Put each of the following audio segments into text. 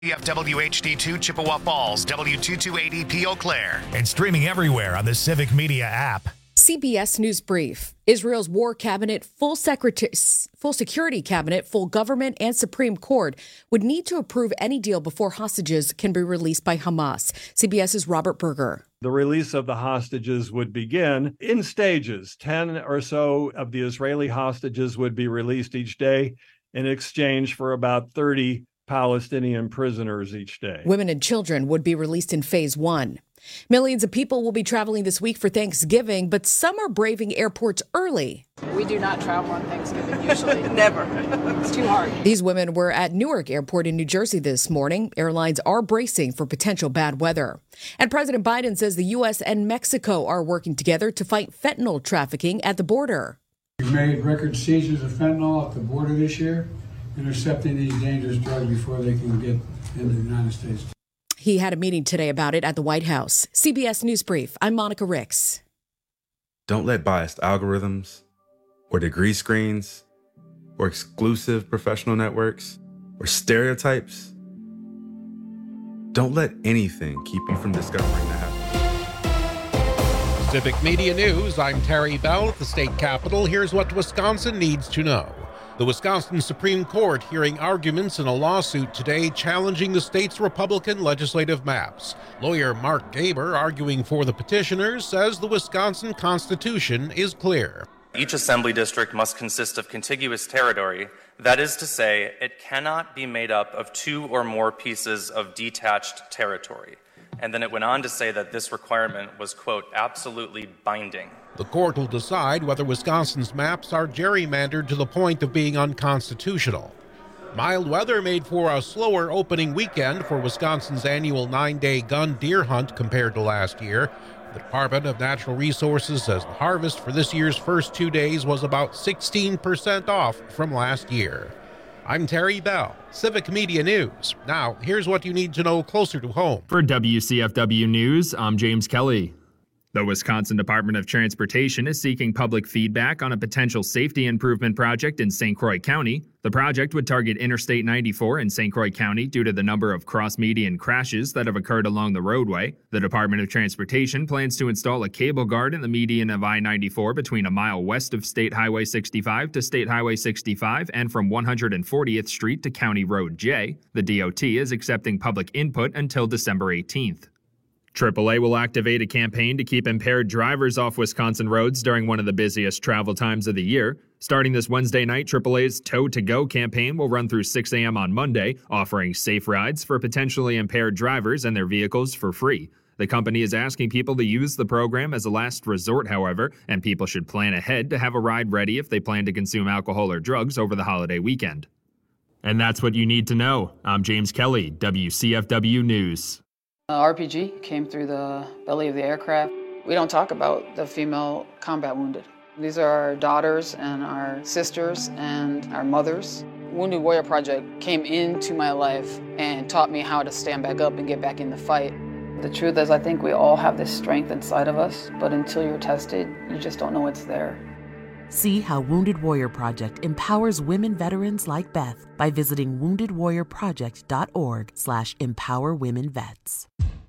WFWHD2 Chippewa Falls, W228EP Eau Claire. And streaming everywhere on the Civic Media app. CBS News Brief. Israel's war cabinet, full security cabinet, full government, and Supreme Court would need to approve any deal before hostages can be released by Hamas. CBS's Robert Berger. The release of the hostages would begin in stages. 10 or so of the Israeli hostages would be released each day in exchange for about 30 Palestinian prisoners each day. Women and children would be released in phase 1. Millions of people will be traveling this week for Thanksgiving, but some are braving airports early. We do not travel on Thanksgiving usually. Never. It's too hard. These women were at Newark Airport in New Jersey this morning. Airlines are bracing for potential bad weather. And President Biden says the U.S. and Mexico are working together to fight fentanyl trafficking at the border. We've made record seizures of fentanyl at the border this year, intercepting these dangerous drugs before they can get into the United States. He had a meeting today about it at the White House. CBS News Brief. I'm Monica Ricks. Don't let biased algorithms or degree screens or exclusive professional networks or stereotypes, don't let anything keep you from discovering the happening. Civic Media News, I'm Terry Bell at the state capitol. Here's what Wisconsin needs to know. The Wisconsin Supreme Court hearing arguments in a lawsuit today challenging the state's Republican legislative maps. Lawyer Mark Gaber, arguing for the petitioners, says the Wisconsin Constitution is clear. Each assembly district must consist of contiguous territory. That is to say, it cannot be made up of two or more pieces of detached territory. And then it went on to say that this requirement was, quote, absolutely binding. The court will decide whether Wisconsin's maps are gerrymandered to the point of being unconstitutional. Mild weather made for a slower opening weekend for Wisconsin's annual 9-day gun deer hunt compared to last year. The Department of Natural Resources says the harvest for this year's first 2 days was about 16% off from last year. I'm Terry Bell, Civic Media News. Now, here's what you need to know closer to home. For WCFW News, I'm James Kelly. The Wisconsin Department of Transportation is seeking public feedback on a potential safety improvement project in St. Croix County. The project would target Interstate 94 in St. Croix County due to the number of cross-median crashes that have occurred along the roadway. The Department of Transportation plans to install a cable guard in the median of I-94 between a mile west of State Highway 65 to State Highway 65 and from 140th Street to County Road J. The DOT is accepting public input until December 18th. AAA will activate a campaign to keep impaired drivers off Wisconsin roads during one of the busiest travel times of the year. Starting this Wednesday night, AAA's Tow to Go campaign will run through 6 a.m. on Monday, offering safe rides for potentially impaired drivers and their vehicles for free. The company is asking people to use the program as a last resort, however, and people should plan ahead to have a ride ready if they plan to consume alcohol or drugs over the holiday weekend. And that's what you need to know. I'm James Kelly, WCFW News. RPG came through the belly of the aircraft. We don't talk about the female combat wounded. These are our daughters and our sisters and our mothers. Wounded Warrior Project came into my life and taught me how to stand back up and get back in the fight. The truth is, I think we all have this strength inside of us, but until you're tested, you just don't know it's there. See how Wounded Warrior Project empowers women veterans like Beth by visiting woundedwarriorproject.org/empowerwomenvets.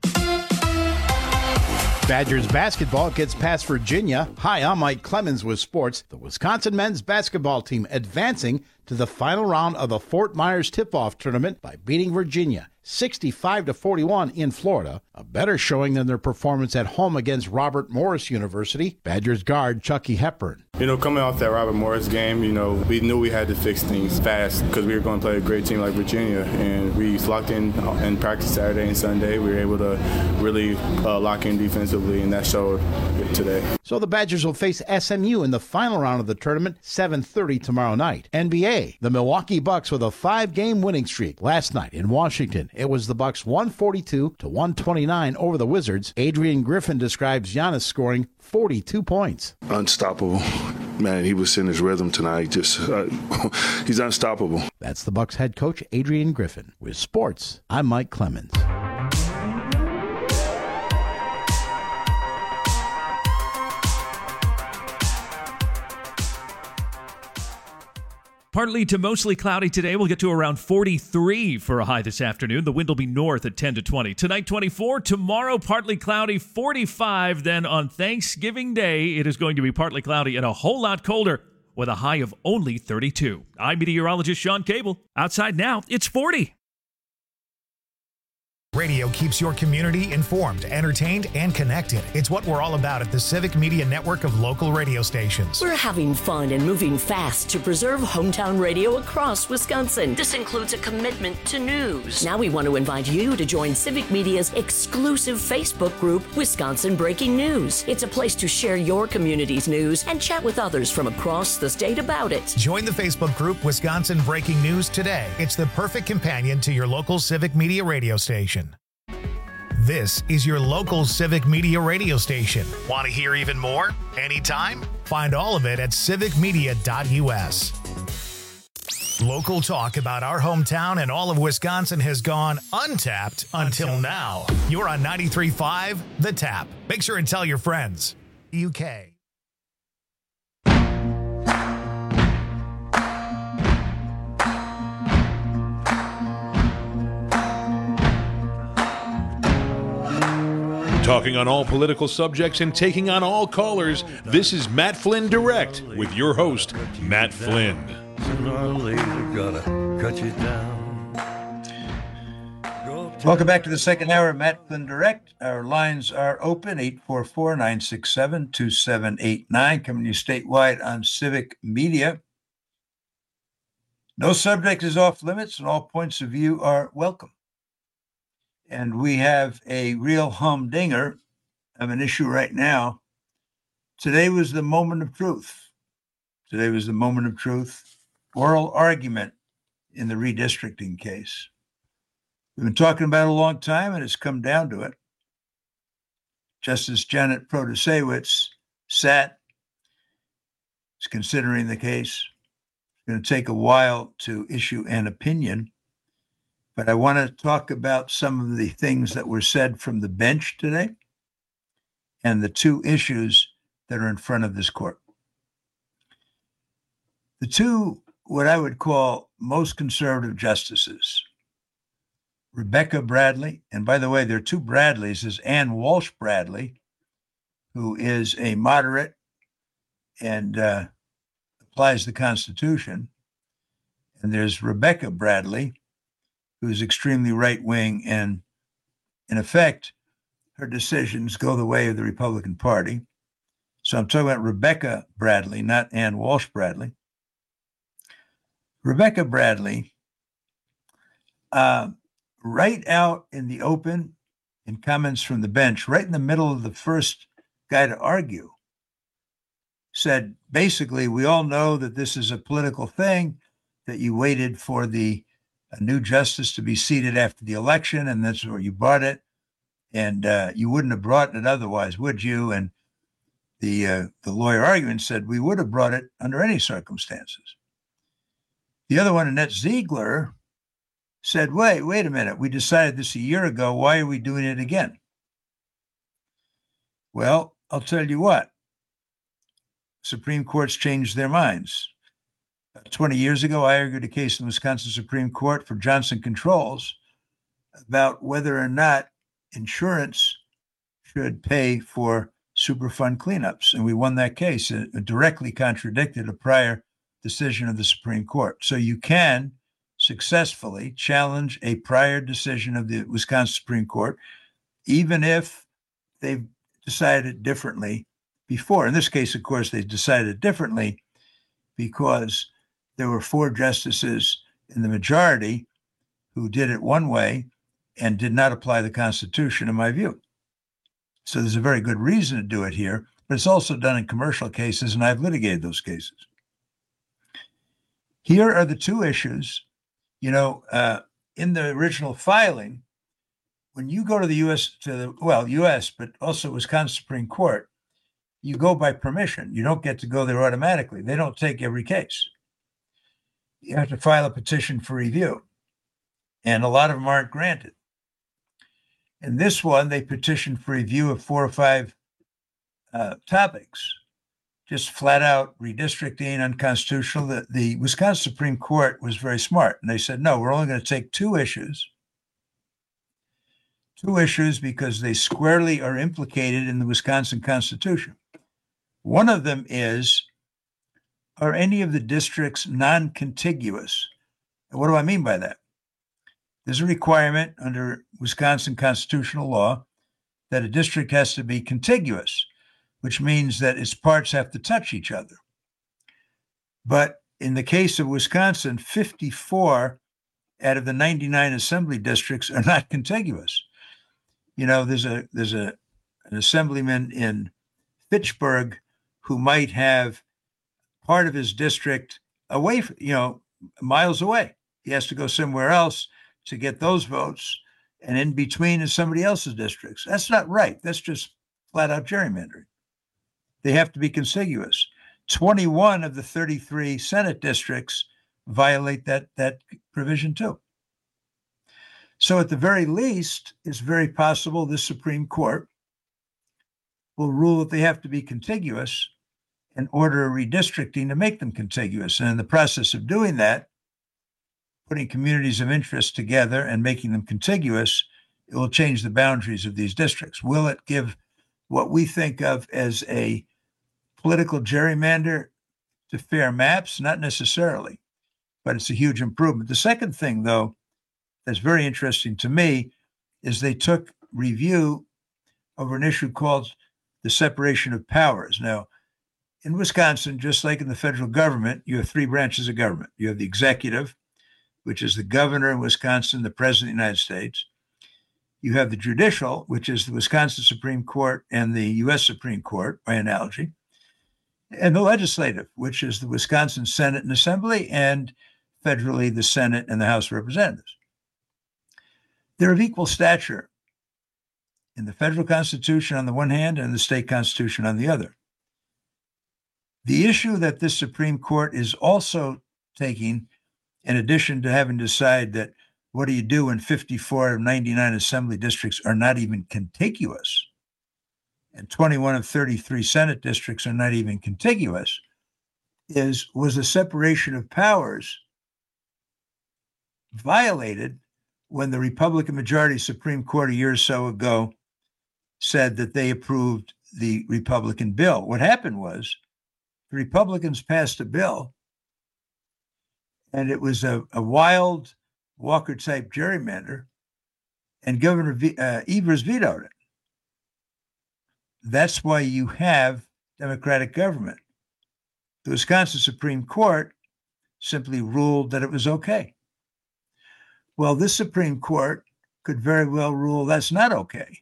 Badgers basketball gets past Virginia. Hi, I'm Mike Clemens with sports. The Wisconsin men's basketball team advancing to the final round of the Fort Myers tip-off tournament by beating Virginia 65-41 in Florida, a better showing than their performance at home against Robert Morris University. Badgers guard Chucky Hepburn. Coming off that Robert Morris game, we knew we had to fix things fast because we were going to play a great team like Virginia, and we locked in practice Saturday and Sunday. We were able to really lock in defensively, and that showed today. So the Badgers will face SMU in the final round of the tournament, 7:30 tomorrow night. NBA, the Milwaukee Bucks with a 5-game winning streak. Last night in Washington, it was the Bucks 142-129 over the Wizards. Adrian Griffin describes Giannis scoring 42 points. Unstoppable. Man, he was in his rhythm tonight. He's unstoppable. That's the Bucks head coach, Adrian Griffin. With sports, I'm Mike Clemens. Partly to mostly cloudy today. We'll get to around 43 for a high this afternoon. The wind will be north at 10 to 20. Tonight, 24. Tomorrow, partly cloudy, 45. Then on Thanksgiving Day, it is going to be partly cloudy and a whole lot colder with a high of only 32. I'm meteorologist Sean Cable. Outside now, it's 40. Radio keeps your community informed, entertained, and connected. It's what we're all about at the Civic Media Network of local radio stations. We're having fun and moving fast to preserve hometown radio across Wisconsin. This includes a commitment to news. Now we want to invite you to join Civic Media's exclusive Facebook group, Wisconsin Breaking News. It's a place to share your community's news and chat with others from across the state about it. Join the Facebook group, Wisconsin Breaking News today. It's the perfect companion to your local Civic Media radio station. This is your local Civic Media radio station. Want to hear even more? Anytime? Find all of it at civicmedia.us. Local talk about our hometown and all of Wisconsin has gone untapped until now. You're on 93.5 The Tap. Make sure and tell your friends. UK. Talking on all political subjects and taking on all callers, this is Matt Flynn Direct with your host, Matt Flynn. Sooner or later, gotta cut you down. Welcome back to the second hour of Matt Flynn Direct. Our lines are open, 844-967-2789, coming to you statewide on Civic Media. No subject is off limits, and all points of view are welcome. And we have a real humdinger of an issue right now. Today was the moment of truth. Today was the moment of truth. Oral argument in the redistricting case. We've been talking about it a long time, and it's come down to it. Justice Janet Protasewicz is considering the case. It's going to take a while to issue an opinion. But I want to talk about some of the things that were said from the bench today and the two issues that are in front of this court. The two, what I would call most conservative justices, Rebecca Bradley, and by the way, there are two Bradleys. There's Ann Walsh Bradley, who is a moderate and applies the Constitution. And there's Rebecca Bradley, who is extremely right-wing, and in effect, her decisions go the way of the Republican Party. So I'm talking about Rebecca Bradley, not Ann Walsh Bradley. Rebecca Bradley, right out in the open, in comments from the bench, right in the middle of the first guy to argue, said, basically, we all know that this is a political thing, that you waited for a new justice to be seated after the election, and that's where you brought it. And you wouldn't have brought it otherwise, would you? And the lawyer arguing said, we would have brought it under any circumstances. The other one, Annette Ziegler, said, wait a minute. We decided this a year ago. Why are we doing it again? Well, I'll tell you what. Supreme Court's changed their minds. 20 years ago, I argued a case in the Wisconsin Supreme Court for Johnson Controls about whether or not insurance should pay for Superfund cleanups. And we won that case. It directly contradicted a prior decision of the Supreme Court. So you can successfully challenge a prior decision of the Wisconsin Supreme Court, even if they've decided differently before. In this case, of course, they decided differently because there were 4 justices in the majority who did it one way and did not apply the Constitution, in my view. So there's a very good reason to do it here, but it's also done in commercial cases, and I've litigated those cases. Here are the two issues. In the original filing, when you go to the U.S., but also Wisconsin Supreme Court, you go by permission. You don't get to go there automatically. They don't take every case. You have to file a petition for review, and a lot of them aren't granted. In this one, they petitioned for review of 4 or 5 topics, just flat out redistricting unconstitutional. The Wisconsin Supreme Court was very smart, and they said, no, we're only going to take two issues because they squarely are implicated in the Wisconsin Constitution. One of them is, are any of the districts non-contiguous? And what do I mean by that? There's a requirement under Wisconsin constitutional law that a district has to be contiguous, which means that its parts have to touch each other. But in the case of Wisconsin, 54 out of the 99 assembly districts are not contiguous. You know, there's an assemblyman in Fitchburg who might have part of his district away, miles away. He has to go somewhere else to get those votes, and in between is somebody else's districts. That's not right. That's just flat out gerrymandering. They have to be contiguous. 21 of the 33 Senate districts violate that provision too. So at the very least, it's very possible the Supreme Court will rule that they have to be contiguous and order a redistricting to make them contiguous. And in the process of doing that, putting communities of interest together and making them contiguous, it will change the boundaries of these districts. Will it give what we think of as a political gerrymander to fair maps? Not necessarily, but it's a huge improvement. The second thing, though, that's very interesting to me is they took review over an issue called the separation of powers. Now, in Wisconsin, just like in the federal government, you have three branches of government. You have the executive, which is the governor in Wisconsin, the president of the United States. You have the judicial, which is the Wisconsin Supreme Court and the U.S. Supreme Court, by analogy. And the legislative, which is the Wisconsin Senate and Assembly, and federally the Senate and the House of Representatives. They're of equal stature in the federal Constitution on the one hand and the state Constitution on the other. The issue that this Supreme Court is also taking, in addition to having to decide that what do you do when 54 of 99 assembly districts are not even contiguous, and 21 of 33 Senate districts are not even contiguous, was the separation of powers violated when the Republican majority Supreme Court a year or so ago said that they approved the Republican bill. What happened was the Republicans passed a bill, and it was a wild Walker-type gerrymander, and Governor Evers vetoed it. That's why you have democratic government. The Wisconsin Supreme Court simply ruled that it was okay. Well, this Supreme Court could very well rule that's not okay.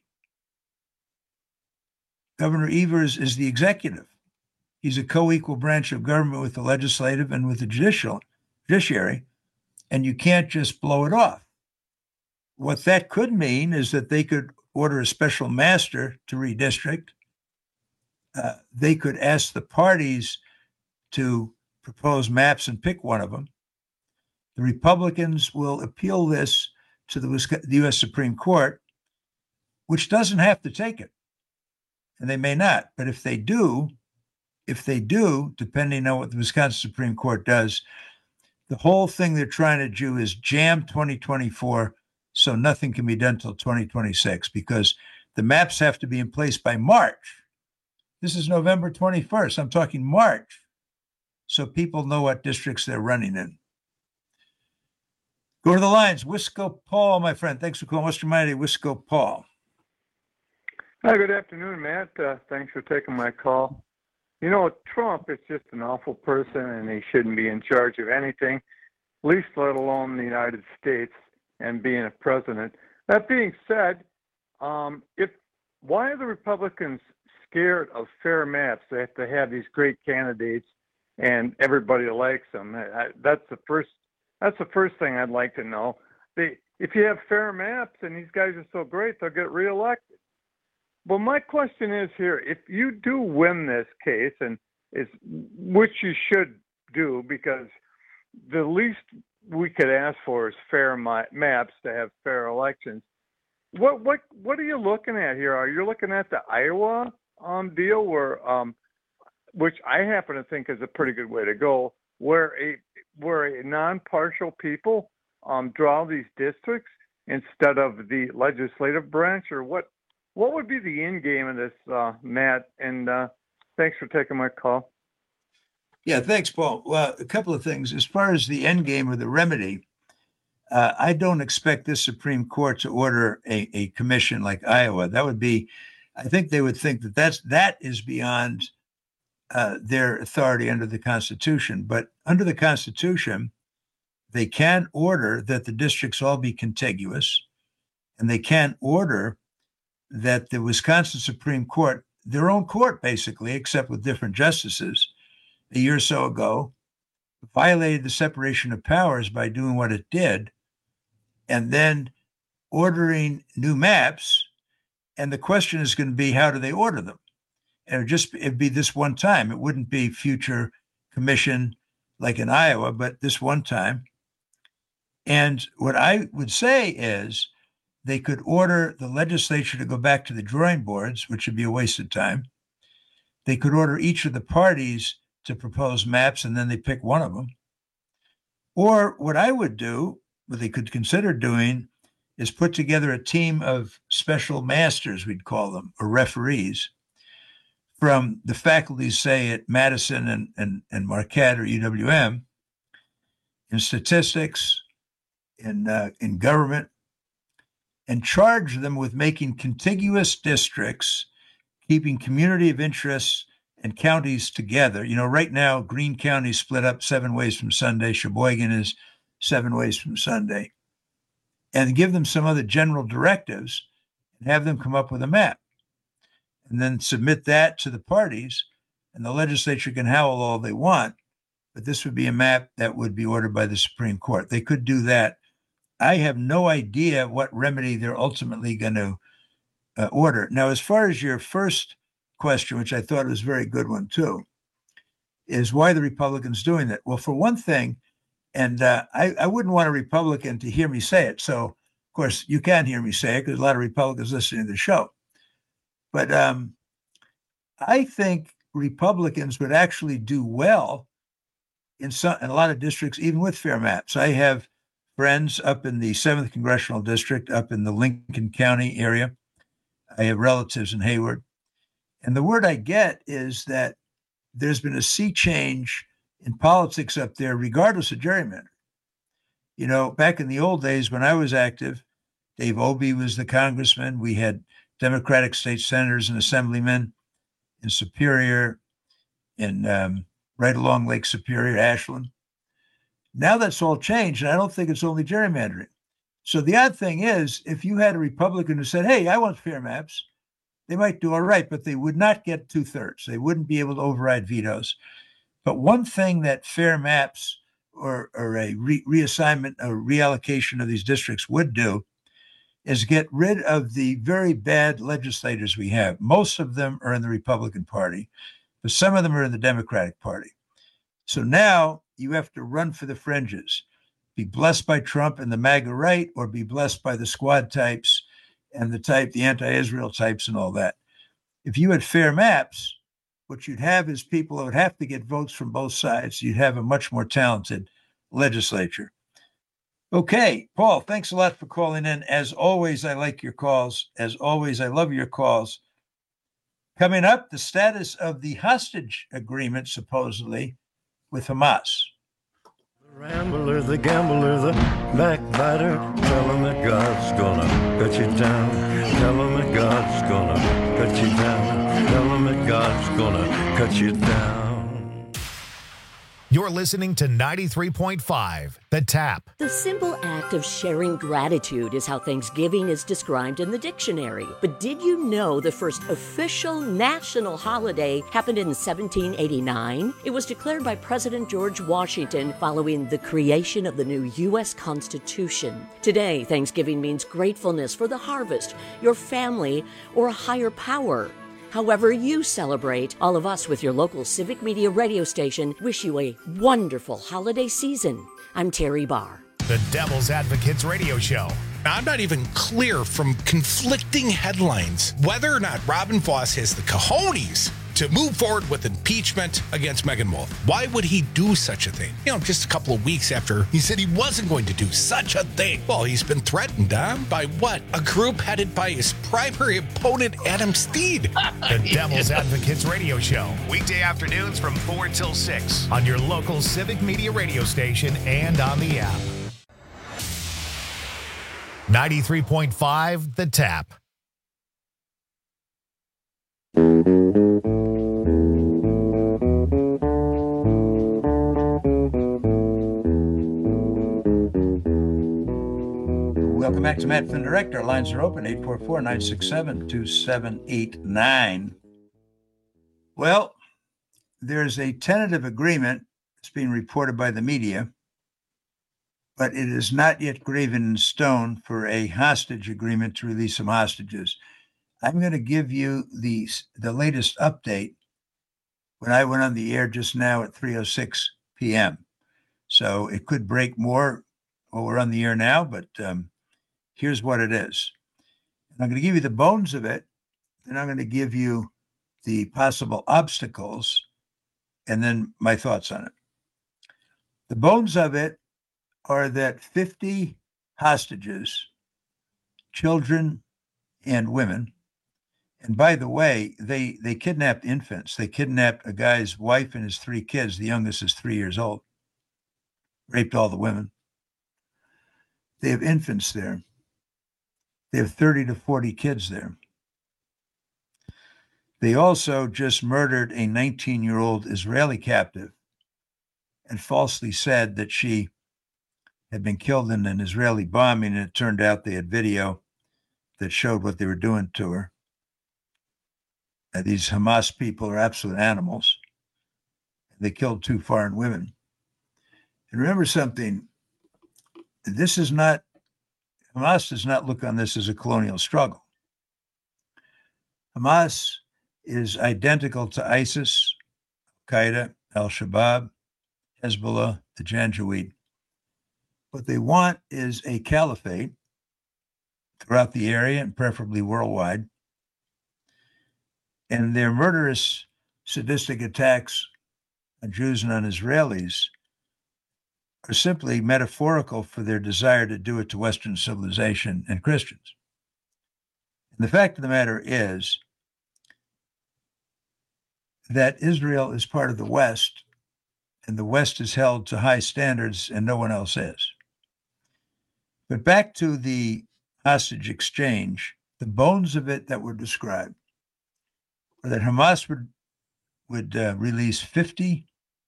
Governor Evers is the executive. He's a co-equal branch of government with the legislative and with the judiciary, and you can't just blow it off. What that could mean is that they could order a special master to redistrict. They could ask the parties to propose maps and pick one of them. The Republicans will appeal this to the U.S. Supreme Court, which doesn't have to take it, and they may not. But if they do, depending on what the Wisconsin Supreme Court does, the whole thing they're trying to do is jam 2024 so nothing can be done till 2026, because the maps have to be in place by March. This is November 21st. I'm talking March, so people know what districts they're running in. Go to the lines. Wisco Paul, my friend. Thanks for calling. Western Miami, Wisco Paul. Hi, good afternoon, Matt. Thanks for taking my call. You know, Trump is just an awful person, and he shouldn't be in charge of anything, least let alone the United States and being a president. That being said, why are the Republicans scared of fair maps? They have to have these great candidates, and everybody likes them. That's the first thing I'd like to know. If you have fair maps and these guys are so great, they'll get reelected. But my question is here, if you do win this case, and which you should do, because the least we could ask for is fair maps to have fair elections. What are you looking at here? Are you looking at the Iowa deal where which I happen to think is a pretty good way to go, where a non-partial people draw these districts instead of the legislative branch, or what would be the end game of this, Matt? And thanks for taking my call. Yeah, thanks, Paul. Well, a couple of things. As far as the end game or the remedy, I don't expect this Supreme Court to order a commission like Iowa. That would be, I think they would think that is beyond their authority under the Constitution. But under the Constitution, they can order that the districts all be contiguous, and they can order that the Wisconsin Supreme Court, their own court basically, except with different justices, a year or so ago, violated the separation of powers by doing what it did, and then ordering new maps. And the question is going to be, how do they order them? And it'd be this one time. It wouldn't be future commission like in Iowa, but this one time. And what I would say is they could order the legislature to go back to the drawing boards, which would be a waste of time. They could order each of the parties to propose maps, and then they pick one of them. Or what I would do, what they could consider doing, is put together a team of special masters, we'd call them, or referees, from the faculties, say, at Madison and Marquette or UWM, in statistics, in government, and charge them with making contiguous districts, keeping community of interest and counties together. You know, right now, Greene County is split up 7 ways from Sunday. Sheboygan is 7 ways from Sunday. And give them some other general directives and have them come up with a map. And then submit that to the parties, and the legislature can howl all they want, but this would be a map that would be ordered by the Supreme Court. They could do that. I have no idea what remedy they're ultimately going to order. Now, as far as your first question, which I thought was a very good one too, is why the Republicans doing that? Well, for one thing, and I wouldn't want a Republican to hear me say it. So, of course, you can hear me say it because a lot of Republicans listening to the show. But I think Republicans would actually do well in a lot of districts, even with fair maps. I have friends up in the 7th Congressional District, up in the Lincoln County area. I have relatives in Hayward. And the word I get is that there's been a sea change in politics up there, regardless of gerrymandering. You know, back in the old days when I was active, Dave Obey was the congressman. We had Democratic state senators and assemblymen in Superior, in right along Lake Superior, Ashland. Now that's all changed, and I don't think it's only gerrymandering. So the odd thing is, if you had a Republican who said, hey, I want fair maps, they might do all right, but they would not get 2/3. They wouldn't be able to override vetoes. But one thing that fair maps or a reassignment or reallocation of these districts would do is get rid of the very bad legislators we have. Most of them are in the Republican Party, but some of them are in the Democratic Party. So now you have to run for the fringes, be blessed by Trump and the MAGA right, or be blessed by the squad types and the anti-Israel types and all that. If you had fair maps, what you'd have is people that would have to get votes from both sides. You'd have a much more talented legislature. Okay, Paul, thanks a lot for calling in. As always, I like your calls. As always, I love your calls. Coming up, the status of the hostage agreement, supposedly, with Hamas. The rambler, the gambler, the backbiter, tell him that God's gonna cut you down. Tell him that God's gonna cut you down. Tell him that God's gonna cut you down. You're listening to 93.5, The Tap. The simple act of sharing gratitude is how Thanksgiving is described in the dictionary. But did you know the first official national holiday happened in 1789? It was declared by President George Washington following the creation of the new U.S. Constitution. Today, Thanksgiving means gratefulness for the harvest, your family, or a higher power. However you celebrate, all of us with your local Civic Media radio station wish you a wonderful holiday season. I'm Terry Barr. The Devil's Advocates Radio Show. I'm not even clear from conflicting headlines whether or not Robin Voss has the cojones to move forward with impeachment against Megan Wolf. Why would he do such a thing? Just a couple of weeks after he said he wasn't going to do such a thing. Well, he's been threatened, by what? A group headed by his primary opponent, Adam Steed. The Devil's Advocates Radio Show. Weekday afternoons from 4 till 6 on your local Civic Media radio station and on the app. 93.5 The Tap. Welcome back to Matt Flynn Direct. Our lines are open, 844-967-2789. Well, there's a tentative agreement that's being reported by the media, but it is not yet graven in stone for a hostage agreement to release some hostages. I'm going to give you the latest update when I went on the air just now at 3:06 p.m. So it could break more while we're on the air now, but here's what it is. And I'm going to give you the bones of it, and I'm going to give you the possible obstacles, and then my thoughts on it. The bones of it are that 50 hostages, children and women, and by the way, they kidnapped infants. They kidnapped a guy's wife and his 3 kids. The youngest is 3 years old. Raped all the women. They have infants there. They have 30 to 40 kids there. They also just murdered a 19-year-old Israeli captive and falsely said that she had been killed in an Israeli bombing, and it turned out they had video that showed what they were doing to her. These Hamas people are absolute animals. They killed 2 foreign women. And remember something, Hamas does not look on this as a colonial struggle. Hamas is identical to ISIS, Al-Qaeda, Al-Shabaab, Hezbollah, the Janjaweed. What they want is a caliphate throughout the area and preferably worldwide. And their murderous, sadistic attacks on Jews and on Israelis are simply metaphorical for their desire to do it to Western civilization and Christians. And the fact of the matter is that Israel is part of the West, and the West is held to high standards, and no one else is. But back to the hostage exchange, the bones of it that were described were that Hamas would release 50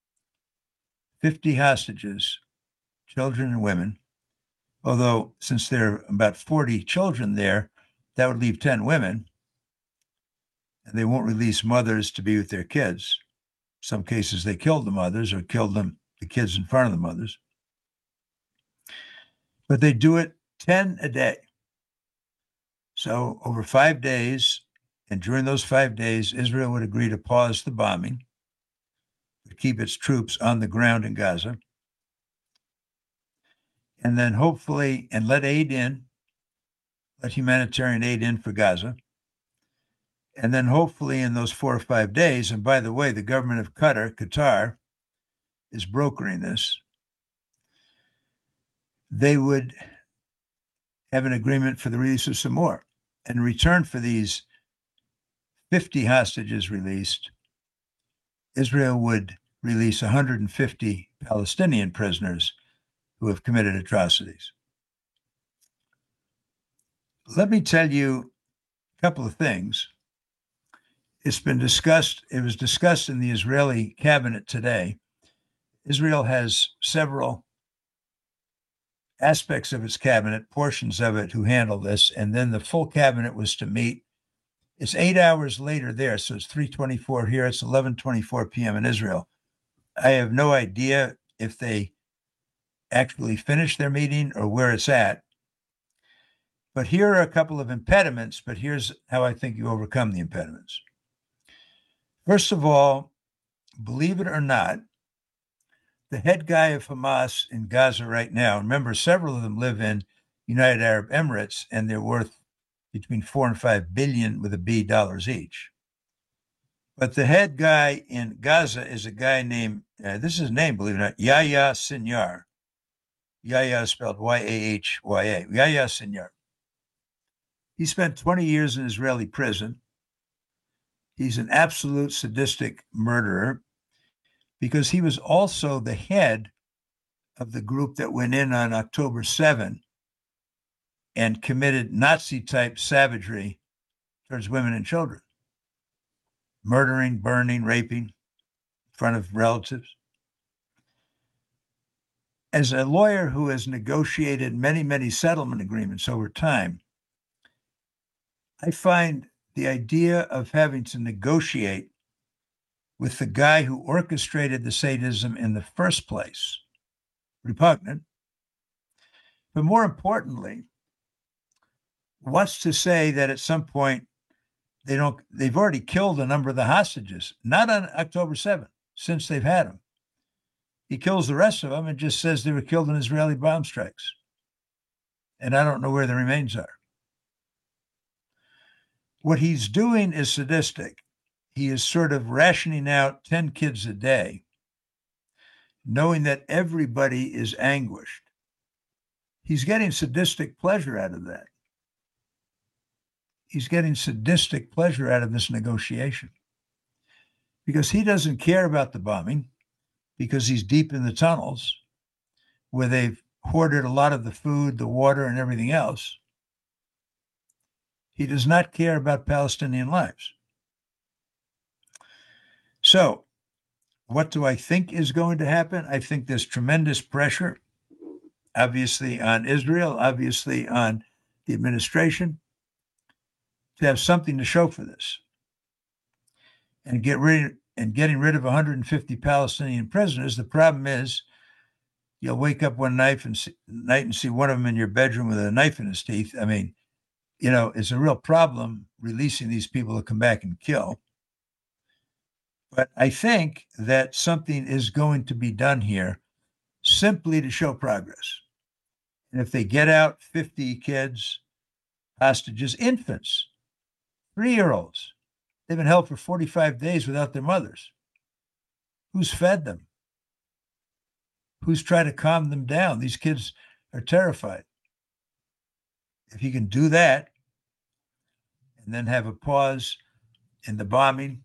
hostages, children and women, although since there are about 40 children there, that would leave 10 women, and they won't release mothers to be with their kids. In some cases, they killed the mothers or killed the kids in front of the mothers. But they do it 10 a day. So over 5 days, and during those 5 days, Israel would agree to pause the bombing, would keep its troops on the ground in Gaza, and then hopefully, and let aid in, let humanitarian aid in for Gaza. And then hopefully in those 4 or 5 days, and by the way, the government of Qatar is brokering this, they would have an agreement for the release of some more. In return for these 50 hostages released, Israel would release 150 Palestinian prisoners who have committed atrocities. Let me tell you a couple of things. It's been discussed, it was discussed in the Israeli cabinet today. Israel has several aspects of its cabinet, portions of it, who handle this, and then the full cabinet was to meet. It's 8 hours later there, so it's 3:24 here, it's 11:24 p.m. in Israel. I have no idea if they actually finished their meeting or where it's at. But here are a couple of impediments, but here's how I think you overcome the impediments. First of all, believe it or not, the head guy of Hamas in Gaza right now, remember, several of them live in United Arab Emirates, and they're worth between $4 and $5 billion with a B dollars each. But the head guy in Gaza is a guy named, this is his name, believe it or not, Yahya Sinjar. Yahya is spelled Y-A-H-Y-A. Yahya Sinjar. He spent 20 years in Israeli prison. He's an absolute sadistic murderer because he was also the head of the group that went in on October 7 and committed Nazi-type savagery towards women and children. Murdering, burning, raping in front of relatives. As a lawyer who has negotiated many, many settlement agreements over time, I find the idea of having to negotiate with the guy who orchestrated the sadism in the first place repugnant. But more importantly, wants to say that at some point they've already killed a number of the hostages, not on October 7th, since they've had them. He kills the rest of them and just says they were killed in Israeli bomb strikes. And I don't know where the remains are. What he's doing is sadistic. He is sort of rationing out 10 kids a day, knowing that everybody is anguished. He's getting sadistic pleasure out of that. He's getting sadistic pleasure out of this negotiation because he doesn't care about the bombing because he's deep in the tunnels where they've hoarded a lot of the food, the water, and everything else. He does not care about Palestinian lives. So, what do I think is going to happen? I think there's tremendous pressure, obviously on Israel, obviously on the administration, to have something to show for this. And getting rid of 150 Palestinian prisoners. The problem is you'll wake up one night and see one of them in your bedroom with a knife in his teeth. I mean, it's a real problem releasing these people to come back and kill. But I think that something is going to be done here simply to show progress. And if they get out 50 kids, hostages, infants, 3-year-olds, they've been held for 45 days without their mothers. Who's fed them? Who's tried to calm them down? These kids are terrified. If you can do that and then have a pause in the bombing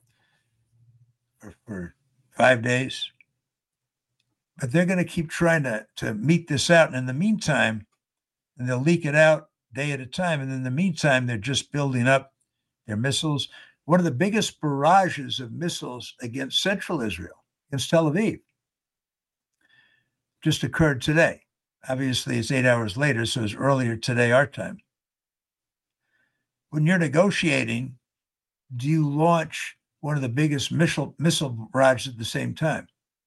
for 5 days, but they're going to keep trying to mete this out. And in the meantime, and they'll leak it out day at a time. And in the meantime, they're just building up their missiles. One of the biggest barrages of missiles against central Israel, against Tel Aviv, just occurred today. Obviously, it's 8 hours later, so it's earlier today, our time. When you're negotiating, do you launch one of the biggest missile barrages at the same time?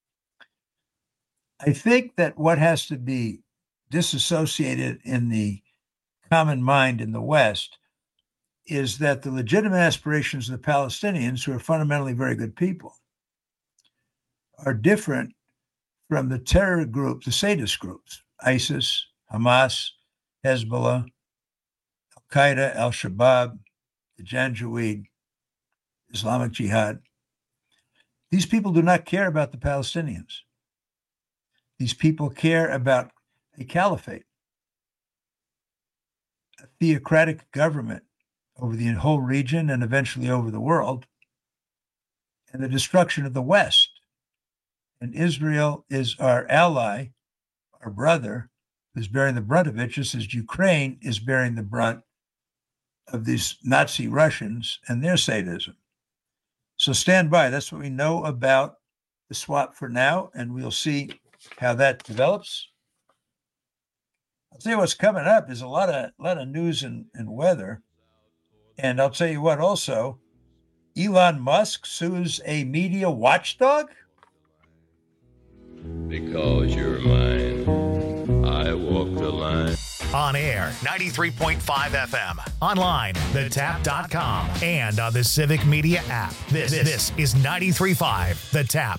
I think that what has to be disassociated in the common mind in the West is that the legitimate aspirations of the Palestinians, who are fundamentally very good people, are different from the terror group, the sadist groups, ISIS, Hamas, Hezbollah, Al-Qaeda, Al-Shabaab, the Janjaweed, Islamic Jihad. These people do not care about the Palestinians. These people care about a caliphate, a theocratic government over the whole region and eventually over the world, and the destruction of the West. And Israel is our ally, our brother, who's bearing the brunt of it, just as Ukraine is bearing the brunt of these Nazi Russians and their sadism. So stand by. That's what we know about the swap for now, and we'll see how that develops. I'll tell you what's coming up is a lot of news and weather. And I'll tell you what also, Elon Musk sues a media watchdog? Because you're mine, I walk the line. On air, 93.5 FM. Online, thetap.com. And on the Civic Media app. This is 93.5 The Tap.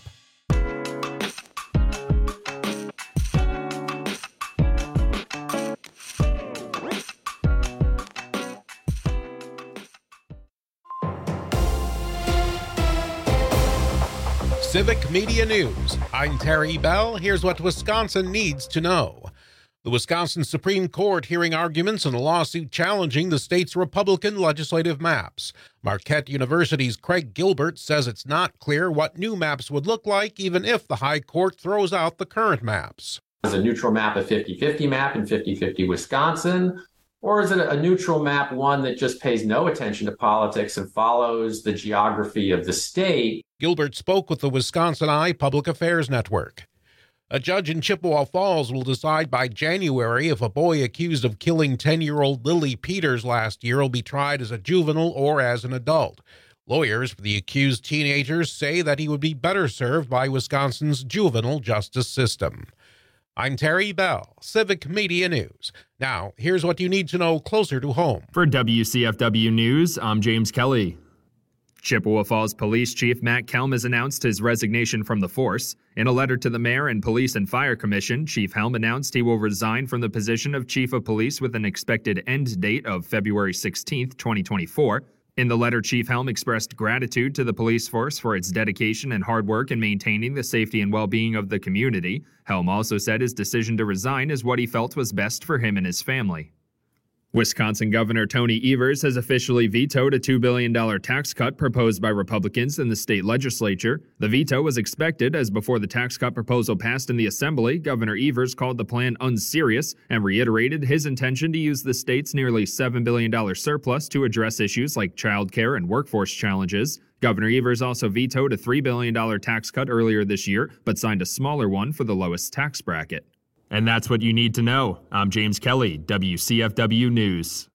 Civic Media News. I'm Terry Bell. Here's what Wisconsin needs to know. The Wisconsin Supreme Court hearing arguments in a lawsuit challenging the state's Republican legislative maps. Marquette University's Craig Gilbert says it's not clear what new maps would look like even if the High Court throws out the current maps. Is a neutral map a 50-50 map in 50-50 Wisconsin? Or is it a neutral map, one that just pays no attention to politics and follows the geography of the state? Gilbert spoke with the Wisconsin Eye Public Affairs Network. A judge in Chippewa Falls will decide by January if a boy accused of killing 10-year-old Lily Peters last year will be tried as a juvenile or as an adult. Lawyers for the accused teenagers say that he would be better served by Wisconsin's juvenile justice system. I'm Terry Bell, Civic Media News. Now, here's what you need to know closer to home. For WCFW News, I'm James Kelly. Chippewa Falls Police Chief Matt Kelm has announced his resignation from the force. In a letter to the Mayor and Police and Fire Commission, Chief Helm announced he will resign from the position of Chief of Police with an expected end date of February 16, 2024. In the letter, Chief Helm expressed gratitude to the police force for its dedication and hard work in maintaining the safety and well-being of the community. Helm also said his decision to resign is what he felt was best for him and his family. Wisconsin Governor Tony Evers has officially vetoed a $2 billion tax cut proposed by Republicans in the state legislature. The veto was expected as before the tax cut proposal passed in the Assembly, Governor Evers called the plan unserious and reiterated his intention to use the state's nearly $7 billion surplus to address issues like child care and workforce challenges. Governor Evers also vetoed a $3 billion tax cut earlier this year, but signed a smaller one for the lowest tax bracket. And that's what you need to know. I'm James Kelly, WCFW News.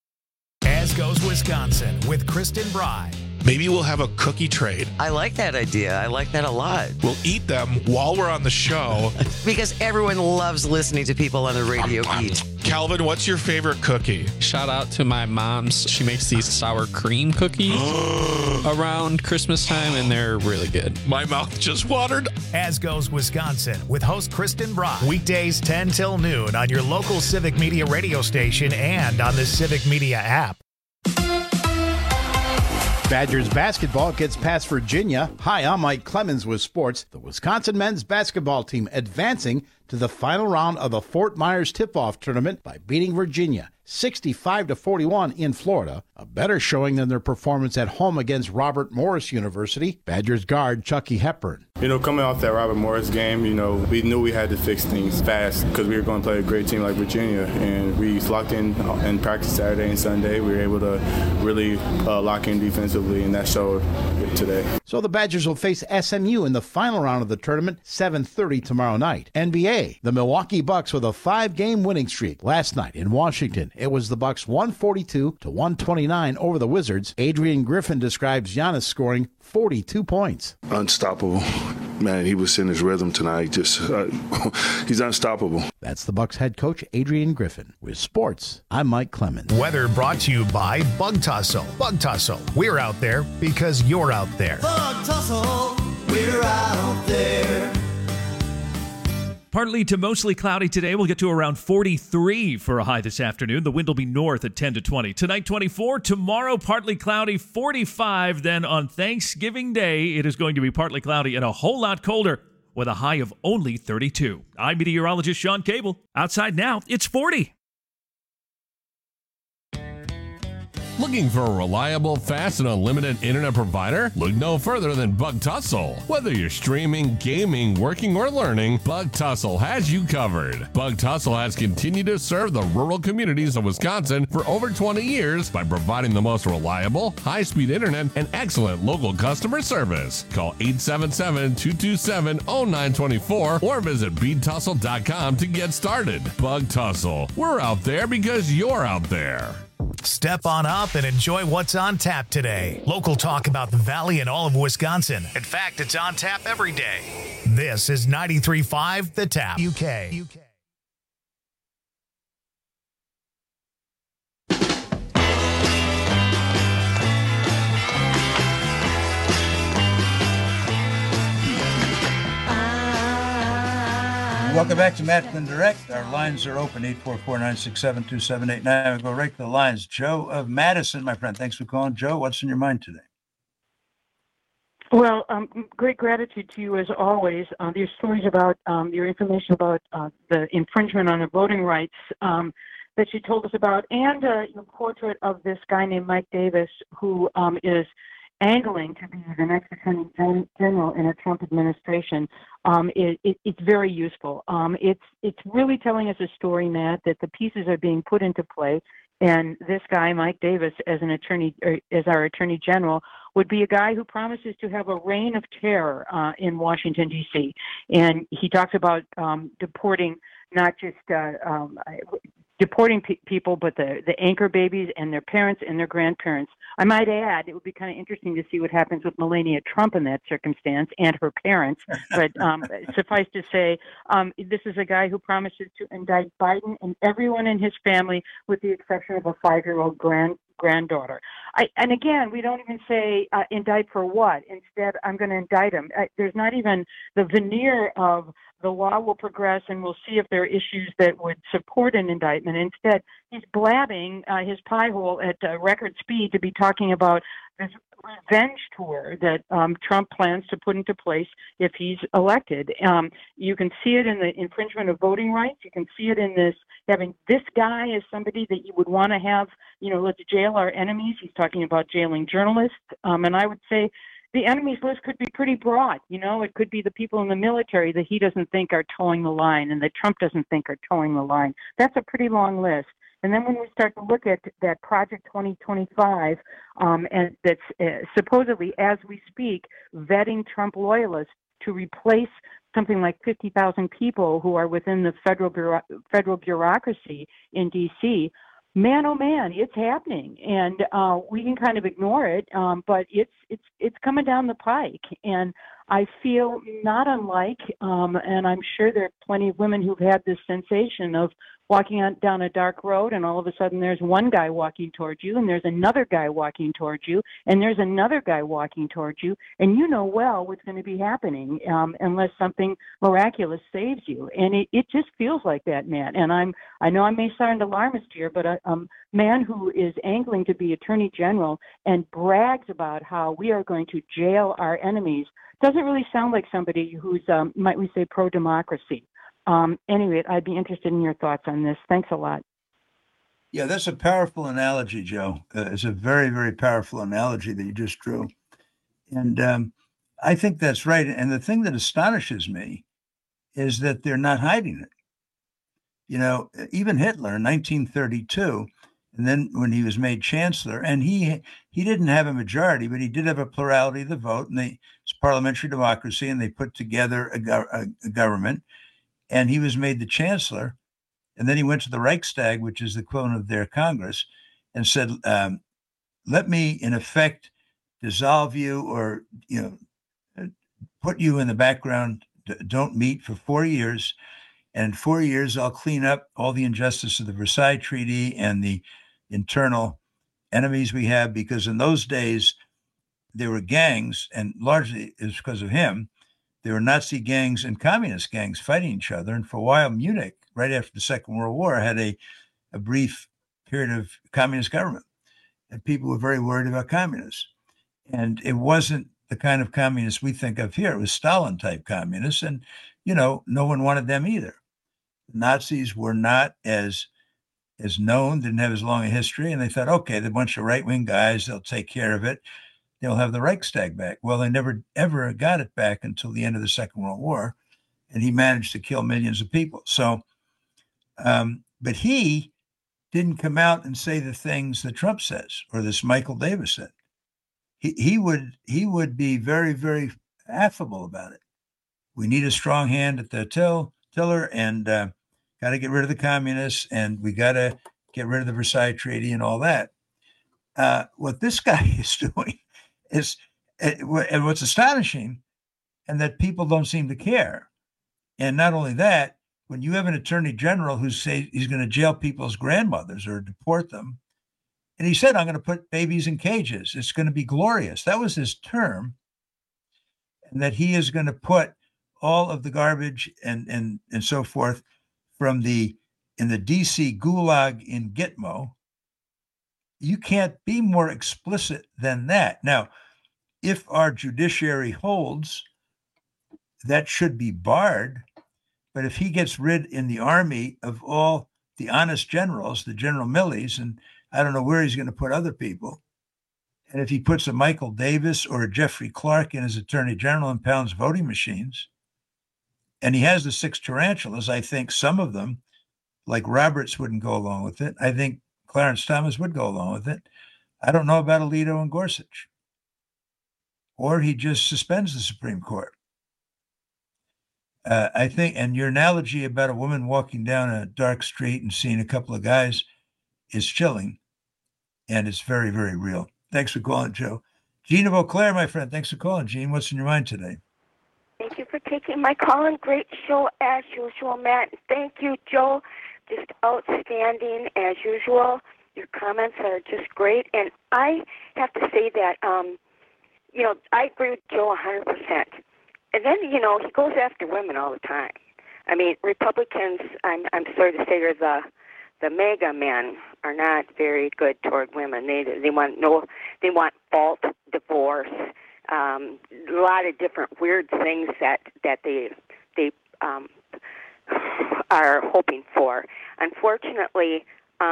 As goes Wisconsin with Kristen Bry. Maybe we'll have a cookie trade. I like that idea. I like that a lot. We'll eat them while we're on the show. Because everyone loves listening to people on the radio eat. Calvin, what's your favorite cookie? Shout out to my mom's. She makes these sour cream cookies around Christmas time, and they're really good. My mouth just watered. As goes Wisconsin with host Kristen Bry. Weekdays 10 till noon on your local Civic Media radio station and on the Civic Media app. Badgers basketball gets past Virginia. Hi, I'm Mike Clemens with sports. The Wisconsin men's basketball team advancing to the final round of the Fort Myers tip-off tournament by beating Virginia 65-41 in Florida. A better showing than their performance at home against Robert Morris University. Badgers guard Chucky Hepburn. Coming off that Robert Morris game, we knew we had to fix things fast because we were going to play a great team like Virginia, and we locked in practice Saturday and Sunday. We were able to really lock in defensively, and that showed today. So the Badgers will face SMU in the final round of the tournament, 7:30 tomorrow night. NBA, the Milwaukee Bucks with a 5-game winning streak. Last night in Washington, it was the Bucks 142-129 over the Wizards. Adrian Griffin describes Giannis scoring 42 points. Unstoppable. Man, he was in his rhythm tonight. He's unstoppable. That's the Bucks head coach, Adrian Griffin. With sports, I'm Mike Clemens. Weather brought to you by Bug Tussle. Bug Tussle. We're out there because you're out there. Bug Tussle. We're out there. Partly to mostly cloudy today. We'll get to around 43 for a high this afternoon. The wind will be north at 10 to 20. Tonight, 24. Tomorrow, partly cloudy, 45. Then on Thanksgiving Day, it is going to be partly cloudy and a whole lot colder with a high of only 32. I'm meteorologist Sean Cable. Outside now, it's 40. Looking for a reliable, fast, and unlimited internet provider? Look no further than Bug Tussle. Whether you're streaming, gaming, working, or learning, Bug Tussle has you covered. Bug Tussle has continued to serve the rural communities of Wisconsin for over 20 years by providing the most reliable, high-speed internet and excellent local customer service. Call 877-227-0924 or visit beadtussle.com to get started. Bug Tussle. We're out there because you're out there. Step on up and enjoy what's on tap today. Local talk about the Valley and all of Wisconsin. In fact, it's on tap every day. This is 93.5 The Tap. UK. Welcome back to Matt Flynn Direct. Our lines are open, 844-967-2789. We'll go right to the lines. Joe of Madison, my friend. Thanks for calling. Joe, what's in your mind today? Well, great gratitude to you as always. Your stories about your information about the infringement on the voting rights that you told us about, and your portrait of this guy named Mike Davis, who is angling to be the next Attorney General in a Trump administration. It's very useful. It's really telling us a story, Matt, that the pieces are being put into play. And this guy, Mike Davis, as our Attorney General, would be a guy who promises to have a reign of terror in Washington, D.C. And he talks about deporting not just deporting people, but the anchor babies and their parents and their grandparents. I might add, it would be kind of interesting to see what happens with Melania Trump in that circumstance and her parents. But suffice to say, this is a guy who promises to indict Biden and everyone in his family, with the exception of a 5-year-old granddaughter. And again, we don't even say indict for what. Instead, I'm going to indict him. There's not even the veneer of the law will progress and we'll see if there are issues that would support an indictment. Instead, he's blabbing his pie hole at record speed to be talking about this revenge tour that Trump plans to put into place if he's elected. You can see it in the infringement of voting rights. You can see it in this, having this guy as somebody that you would want to have, let's jail our enemies. He's talking about jailing journalists. And I would say the enemies list could be pretty broad. It could be the people in the military that he doesn't think are towing the line and that Trump doesn't think are towing the line. That's a pretty long list. And then when we start to look at that Project 2025, and that's supposedly, as we speak, vetting Trump loyalists to replace something like 50,000 people who are within the federal bureaucracy in D.C., man, oh man, it's happening, and we can kind of ignore it, but it's coming down the pike, and I feel not unlike, and I'm sure there are plenty of women who've had this sensation of walking down a dark road, and all of a sudden there's one guy walking towards you, and there's another guy walking towards you, and there's another guy walking towards you, and you know well what's going to be happening unless something miraculous saves you. And it just feels like that, Matt. And I know I may sound alarmist here, but a man who is angling to be Attorney General and brags about how we are going to jail our enemies doesn't really sound like somebody who's, might we say, pro-democracy. Anyway, I'd be interested in your thoughts on this. Thanks a lot. Yeah, that's a powerful analogy, Joe. It's a very, very powerful analogy that you just drew. And I think that's right. And the thing that astonishes me is that they're not hiding it. Even Hitler in 1932, and then when he was made chancellor, and he didn't have a majority, but he did have a plurality of the vote, and it's parliamentary democracy, and they put together a government. And he was made the chancellor, and then he went to the Reichstag, which is the equivalent of their Congress, and said, let me, in effect, dissolve you or, put you in the background, don't meet for 4 years. And in 4 years, I'll clean up all the injustice of the Versailles Treaty and the internal enemies we have, because in those days, there were gangs, and largely it was because of him. There were Nazi gangs and communist gangs fighting each other. And for a while, Munich, right after the Second World War, had a brief period of communist government. And people were very worried about communists. And it wasn't the kind of communists we think of here. It was Stalin-type communists. And, no one wanted them either. The Nazis were not as known, didn't have as long a history. And they thought, okay, they're a bunch of right-wing guys. They'll take care of it. They'll have the Reichstag back. Well, they never, ever got it back until the end of the Second World War, and he managed to kill millions of people. So, but he didn't come out and say the things that Trump says or this Michael Davis said. He would be very, very affable about it. We need a strong hand at the tiller, and got to get rid of the communists, and we got to get rid of the Versailles Treaty and all that. What this guy is doing is, and what's astonishing, and that people don't seem to care. And not only that, when you have an attorney general who says he's going to jail people's grandmothers or deport them, and he said, I'm going to put babies in cages. It's going to be glorious. That was his term. And that he is going to put all of the garbage and so forth in the DC gulag in Gitmo. You can't be more explicit than that. Now, if our judiciary holds, that should be barred. But if he gets rid in the army of all the honest generals, the General Millies, and I don't know where he's going to put other people, and if he puts a Michael Davis or a Jeffrey Clark in as Attorney General and pounds voting machines, and he has the 6 tarantulas, I think some of them, like Roberts, wouldn't go along with it. I think Clarence Thomas would go along with it. I don't know about Alito and Gorsuch. Or he just suspends the Supreme Court. I think, and your analogy about a woman walking down a dark street and seeing a couple of guys is chilling, and it's very, very real. Thanks for calling, Joe. Gene of Eau Claire, my friend. Thanks for calling, Gene. What's in your mind today? Thank you for taking my call, and great show as usual, Matt. Thank you, Joe. Just outstanding as usual. Your comments are just great, and I have to say that, I agree with Joe 100%. And then, he goes after women all the time. I mean, Republicans, I'm sorry to say, are the MAGA men are not very good toward women. They want fault divorce, a lot of different weird things that they are hoping for. Unfortunately,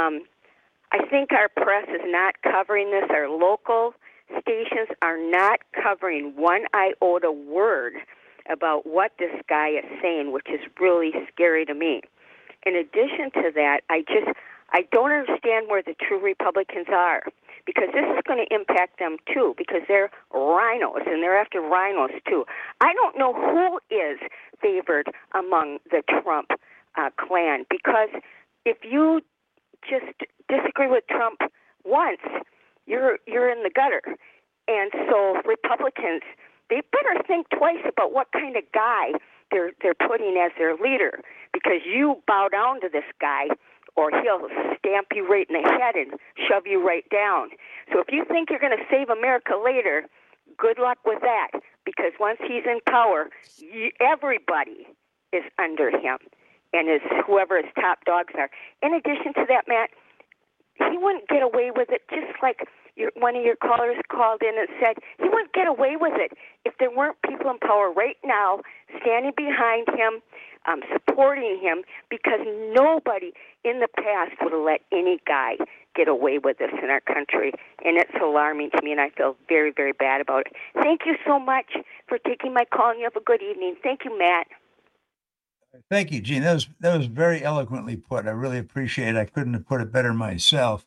I think our press is not covering this. Our local stations are not covering one iota word about what this guy is saying, which is really scary to me. In addition to that, I don't understand where the true Republicans are, because this is going to impact them too, because they're rhinos, and they're after rhinos too. I don't know who is favored among the Trump clan, because if you just disagree with Trump once, you're in the gutter. And so Republicans, they better think twice about what kind of guy they're putting as their leader, because you bow down to this guy or he'll stamp you right in the head and shove you right down. So if you think you're going to save America later, good luck with that, because once he's in power, everybody is under him, and is whoever his top dogs are. In addition to that, Matt, he wouldn't get away with it, just like one of your callers called in and said he wouldn't get away with it if there weren't people in power right now standing behind him, supporting him, because nobody in the past would have let any guy get away with this in our country. And it's alarming to me, and I feel very, very bad about it. Thank you so much for taking my call, and you have a good evening. Thank you, Matt. Thank you, Gene. That was very eloquently put. I really appreciate it. I couldn't have put it better myself.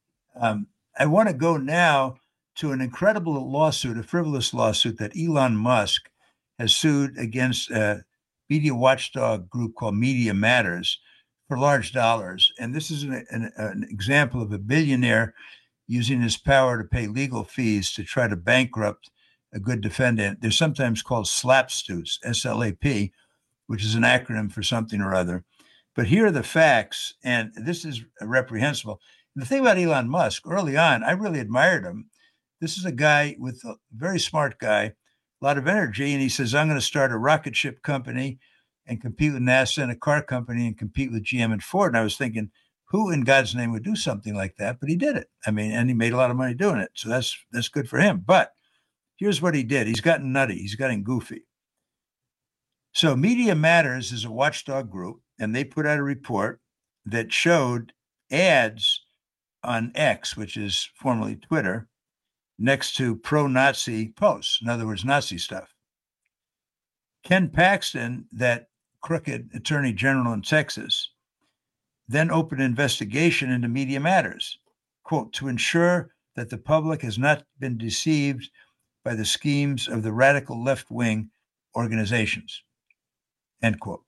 I want to go now to an incredible lawsuit, a frivolous lawsuit that Elon Musk has sued against a media watchdog group called Media Matters for large dollars. And this is an example of a billionaire using his power to pay legal fees to try to bankrupt a good defendant. They're sometimes called SLAP suits, SLAP, which is an acronym for something or other. But here are the facts, and this is reprehensible. And the thing about Elon Musk, early on, I really admired him. This is a guy with a very smart guy, a lot of energy, and he says, I'm going to start a rocket ship company and compete with NASA, and a car company and compete with GM and Ford. And I was thinking, who in God's name would do something like that? But he did it. I mean, and he made a lot of money doing it. So that's good for him. But here's what he did. He's gotten nutty. He's gotten goofy. So Media Matters is a watchdog group, and they put out a report that showed ads on X, which is formerly Twitter, next to pro-Nazi posts. In other words, Nazi stuff. Ken Paxton, that crooked attorney general in Texas, then opened an investigation into Media Matters, quote, to ensure that the public has not been deceived by the schemes of the radical left-wing organizations, end quote.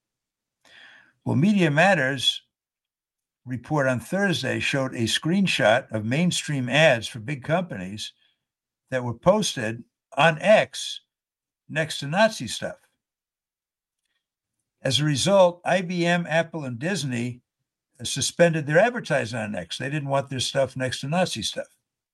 Well, Media Matters report on Thursday showed a screenshot of mainstream ads for big companies that were posted on X next to Nazi stuff. As a result, IBM, Apple, and Disney suspended their advertising on X. They didn't want their stuff next to Nazi stuff.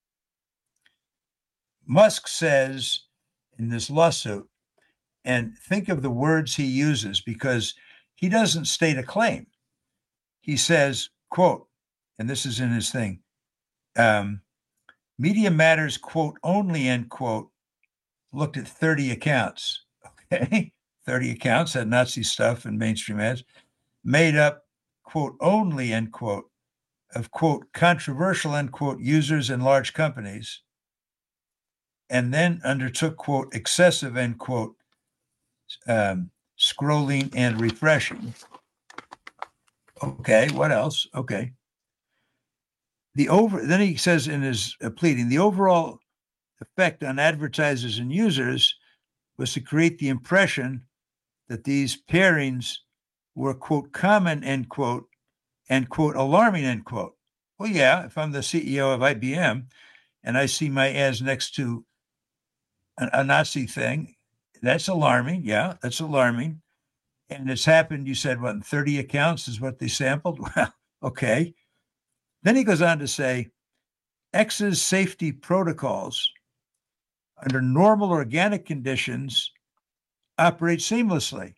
Musk says in this lawsuit, and think of the words he uses, because he doesn't state a claim. He says, quote, and this is in his thing, Media Matters, quote, only, end quote, looked at 30 accounts, okay? 30 accounts had Nazi stuff in mainstream ads, made up, quote, only, end quote, of, quote, controversial, end quote, users in large companies, and then undertook, quote, excessive, end quote, scrolling and refreshing. Okay, what else? Okay. Then he says in his pleading, the overall effect on advertisers and users was to create the impression that these pairings were, quote, common, end quote, and, quote, alarming, end quote. Well, yeah, if I'm the CEO of IBM and I see my ads next to a Nazi thing, that's alarming. Yeah, that's alarming. And it's happened, you said, what, 30 accounts is what they sampled? Well, okay. Then he goes on to say, X's safety protocols under normal organic conditions operate seamlessly.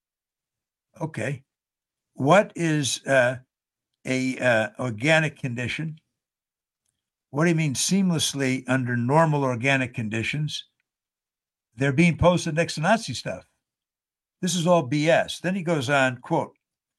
Okay. What is a organic condition? What do you mean seamlessly under normal organic conditions? They're being posted next to Nazi stuff. This is all BS. Then he goes on, quote,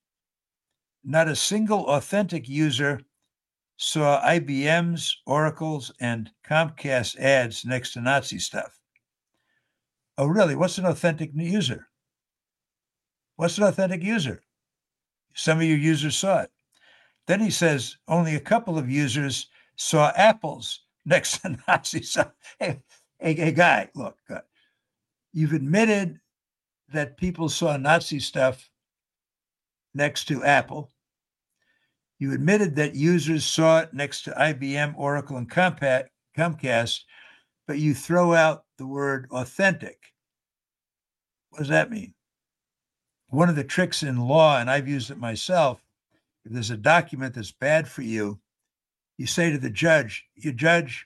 not a single authentic user saw IBM's, Oracle's, and Comcast ads next to Nazi stuff. Oh, really? What's an authentic user? What's an authentic user? Some of your users saw it. Then he says only a couple of users saw Apple's next to Nazi stuff. Hey, guy, look, you've admitted that people saw Nazi stuff next to Apple. You admitted that users saw it next to IBM, Oracle, and Comcast, but you throw out the word authentic. What does that mean? One of the tricks in law, and I've used it myself, if there's a document that's bad for you, you say to the judge, "You judge,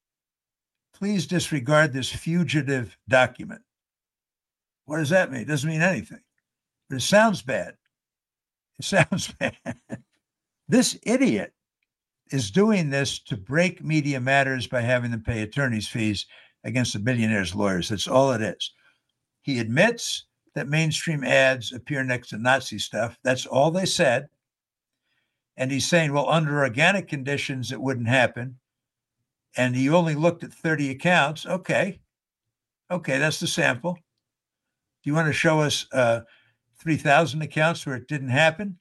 please disregard this fugitive document." What does that mean? It doesn't mean anything, but it sounds bad. It sounds bad. This idiot is doing this to break Media Matters by having them pay attorney's fees against the billionaire's lawyers. That's all it is. He admits that mainstream ads appear next to Nazi stuff. That's all they said. And he's saying, well, under organic conditions, it wouldn't happen. And he only looked at 30 accounts. Okay, that's the sample. Do you want to show us 3,000 accounts where it didn't happen?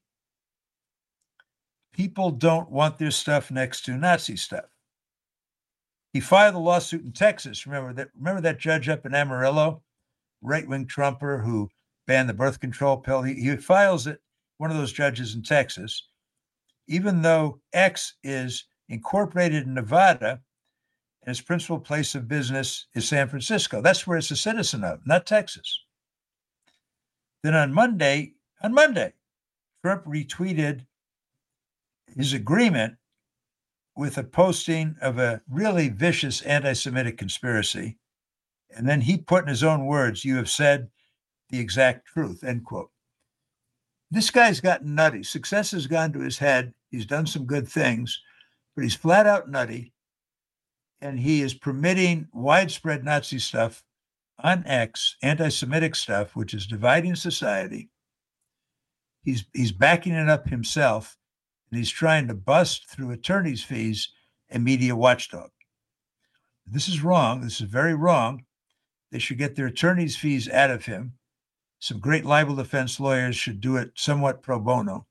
People don't want their stuff next to Nazi stuff. He filed a lawsuit in Texas. Remember that judge up in Amarillo, right-wing Trumper who banned the birth control pill? He files it, one of those judges in Texas, even though X is incorporated in Nevada and its principal place of business is San Francisco. That's where it's a citizen of, not Texas. Then on Monday, Trump retweeted his agreement with a posting of a really vicious anti-Semitic conspiracy. And then he put in his own words, "You have said the exact truth," end quote. This guy's gotten nutty. Success has gone to his head. He's done some good things, but he's flat out nutty. And he is permitting widespread Nazi stuff on X, anti-Semitic stuff, which is dividing society. He's backing it up himself, and he's trying to bust through attorney's fees a media watchdog. This is wrong. This is very wrong. They should get their attorney's fees out of him. Some great libel defense lawyers should do it somewhat pro bono.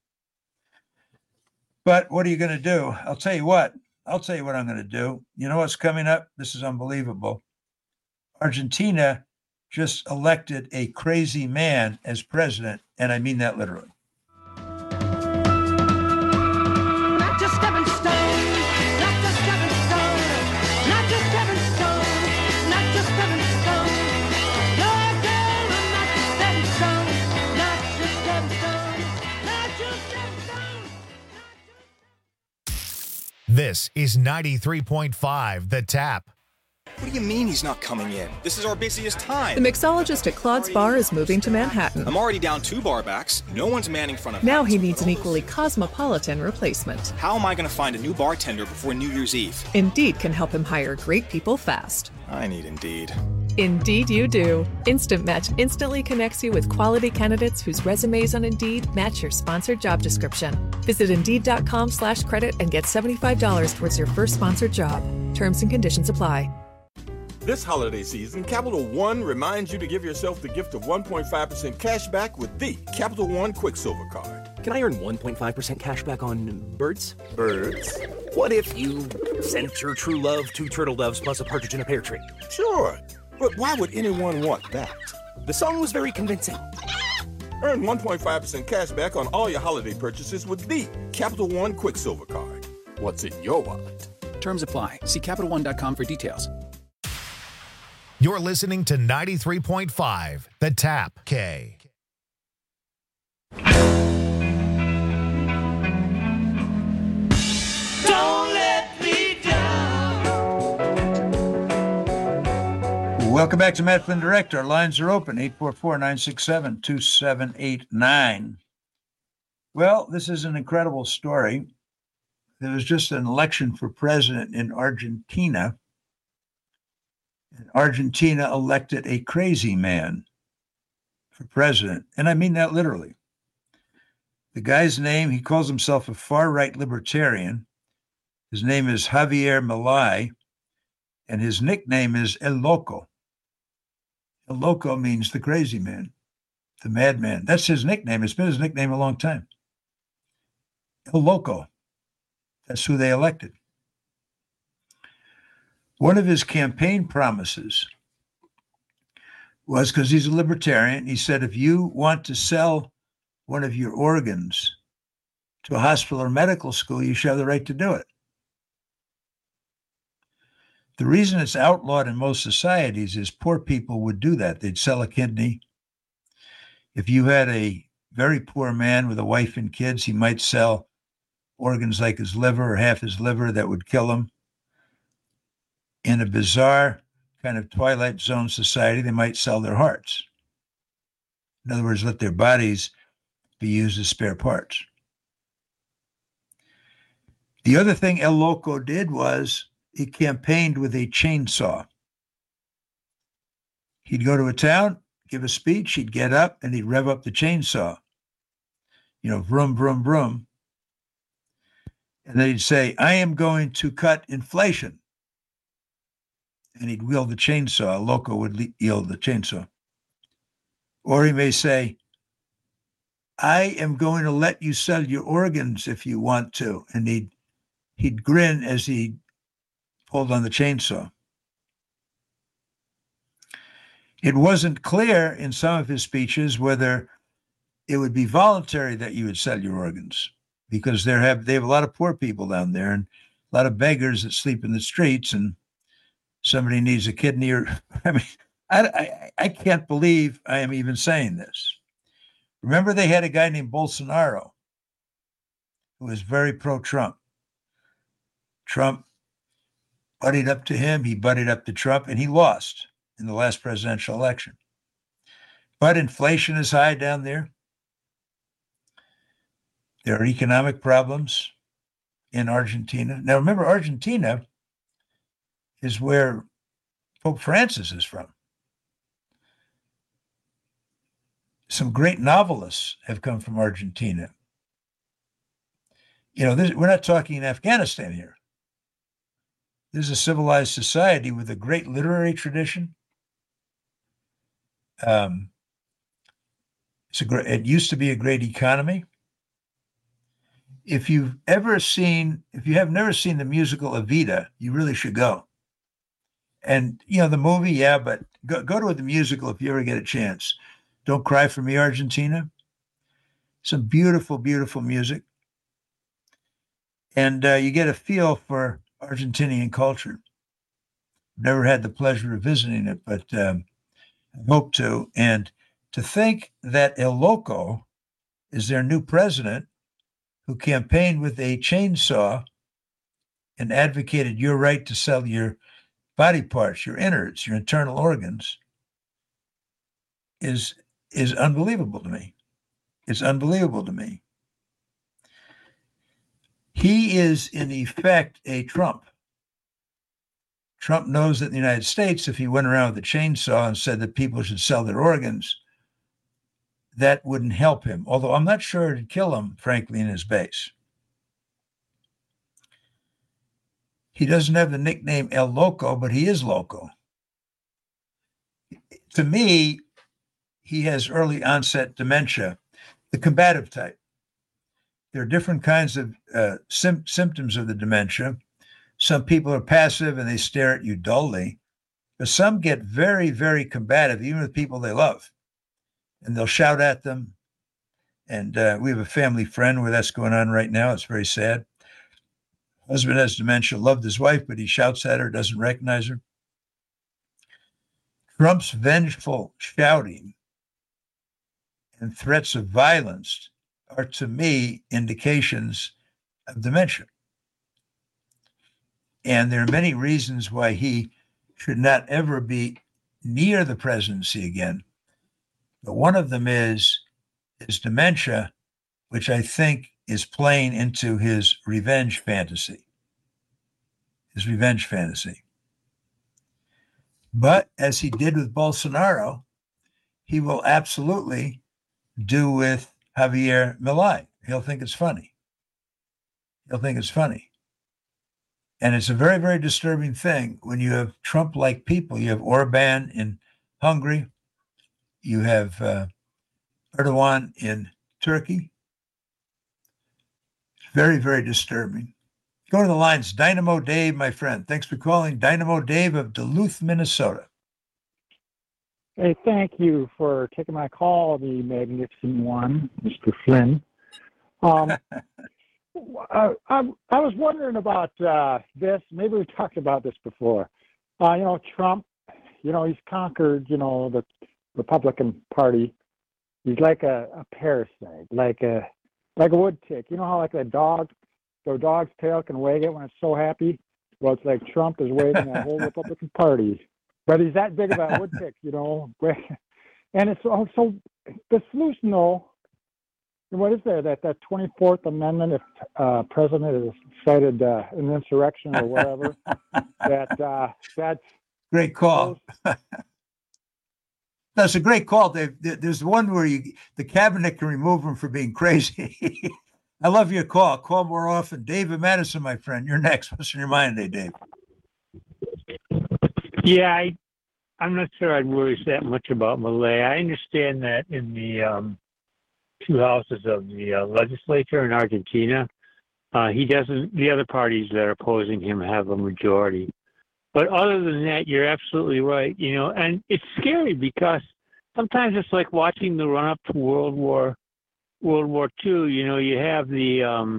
But what are you going to do? I'll tell you what I'm going to do. You know what's coming up? This is unbelievable. Argentina just elected a crazy man as president, and I mean that literally. Not just stepping stone, not just stepping stone, not just stepping stone, not just stepping stone. No, girl, I'm not just stepping stone, not just stepping stone, not just stepping stone. This is 93.5 The Tap. What do you mean he's not coming in? This is our busiest time. The mixologist at Claude's Bar is moving to Manhattan. I'm already down 2 bar backs. No one's manning front of Now he needs an equally cosmopolitan replacement. How am I going to find a new bartender before New Year's Eve? Indeed can help him hire great people fast. I need Indeed. Indeed, you do. Instant Match instantly connects you with quality candidates whose resumes on Indeed match your sponsored job description. Visit Indeed.com/credit and get $75 towards your first sponsored job. Terms and conditions apply. This holiday season, Capital One reminds you to give yourself the gift of 1.5% cash back with the Capital One Quicksilver Card. Can I earn 1.5% cash back on birds? Birds? What if you sent your true love 2 turtle doves plus a partridge in a pear tree? Sure, but why would anyone want that? The song was very convincing. Earn 1.5% cash back on all your holiday purchases with the Capital One Quicksilver Card. What's in your wallet? Terms apply. See CapitalOne.com for details. You're listening to 93.5, The Tap K. Don't let me down. Welcome back to Matt Flynn Direct. Our lines are open, 844-967-2789. Well, this is an incredible story. There was just an election for president in Argentina. And Argentina elected a crazy man for president. And I mean that literally. The guy's name, he calls himself a far-right libertarian. His name is Javier Milei, and his nickname is El Loco. El Loco means the crazy man, the madman. That's his nickname. It's been his nickname a long time. El Loco. That's who they elected. One of his campaign promises was, because he's a libertarian, he said, if you want to sell one of your organs to a hospital or medical school, you should have the right to do it. The reason it's outlawed in most societies is poor people would do that. They'd sell a kidney. If you had a very poor man with a wife and kids, he might sell organs like his liver or half his liver that would kill him. In a bizarre kind of Twilight Zone society, they might sell their hearts. In other words, let their bodies be used as spare parts. The other thing El Loco did was he campaigned with a chainsaw. He'd go to a town, give a speech, he'd get up and he'd rev up the chainsaw. You know, vroom, vroom, vroom. And then he'd say, I am going to cut inflation. And he'd wield the chainsaw. El Loco would yield the chainsaw. Or he may say, I am going to let you sell your organs if you want to. And he'd grin as he pulled on the chainsaw. It wasn't clear in some of his speeches whether it would be voluntary that you would sell your organs, because they have a lot of poor people down there and a lot of beggars that sleep in the streets, and somebody needs a kidney or, I mean, I can't believe I am even saying this. Remember, they had a guy named Bolsonaro who was very pro-Trump. Trump buddied up to him, he buddied up to Trump, and he lost in the last presidential election. But inflation is high down there. There are economic problems in Argentina. Now, remember, Argentina is where Pope Francis is from. Some great novelists have come from Argentina. You know, we're not talking Afghanistan here. This is a civilized society with a great literary tradition. It used to be a great economy. If you have never seen the musical Evita, you really should go. And, you know, the movie, yeah, but go to the musical if you ever get a chance. Don't Cry for Me, Argentina. Some beautiful, beautiful music. And you get a feel for Argentinian culture. Never had the pleasure of visiting it, but I hope to. And to think that El Loco is their new president, who campaigned with a chainsaw and advocated your right to sell your body parts, your innards, your internal organs, is unbelievable to me. It's unbelievable to me. He is, in effect, a Trump. Trump knows that in the United States, if he went around with a chainsaw and said that people should sell their organs, that wouldn't help him. Although I'm not sure it'd kill him, frankly, in his base. He doesn't have the nickname El Loco, but he is loco. To me, he has early onset dementia, the combative type. There are different kinds of symptoms of the dementia. Some people are passive and they stare at you dully, but some get very, very combative, even with people they love. And they'll shout at them. And we have a family friend where that's going on right now. It's very sad. Husband has dementia, loved his wife, but he shouts at her, doesn't recognize her. Trump's vengeful shouting and threats of violence are, to me, indications of dementia. And there are many reasons why he should not ever be near the presidency again. But one of them is dementia, which I think is playing into his revenge fantasy. But as he did with Bolsonaro, he will absolutely do with Javier Milei. He'll think it's funny. And it's a very, very disturbing thing when you have Trump-like people. You have Orban in Hungary. You have Erdogan in Turkey. It's very, very disturbing. Go to the lines. Dynamo Dave, my friend. Thanks for calling. Dynamo Dave of Duluth, Minnesota. Hey, thank you for taking my call, the magnificent one, Mr. Flynn. I was wondering about this. Maybe we talked about this before. Trump, he's conquered, the Republican Party. He's like a parasite, like a wood tick. You know how like a dog's tail can wag it when it's so happy? Well, it's like Trump is wagging that whole Republican Party. But he's that big of a wood tick, And it's also the solution, though. What is there? That 24th Amendment, if president is cited an insurrection or whatever, that's great call. That's a great call, Dave. There's one where the cabinet can remove him for being crazy. I love your call. Call more often. David Madison, my friend, you're next. What's in your mind today, Dave? Yeah, I'm not sure I'd worry that much about Milei. I understand that in the two houses of the legislature in Argentina, he doesn't. The other parties that are opposing him have a majority. But other than that, you're absolutely right. And it's scary because sometimes it's like watching the run up to World War II. You have the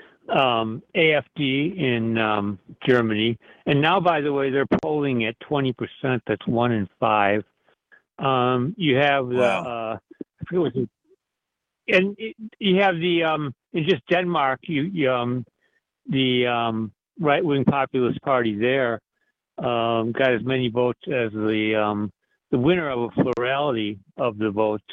AfD in Germany, and now, by the way, they're polling at 20%. That's 1 in 5. You have the you have the in just Denmark, the right-wing populist party there got as many votes as the winner of a plurality of the votes.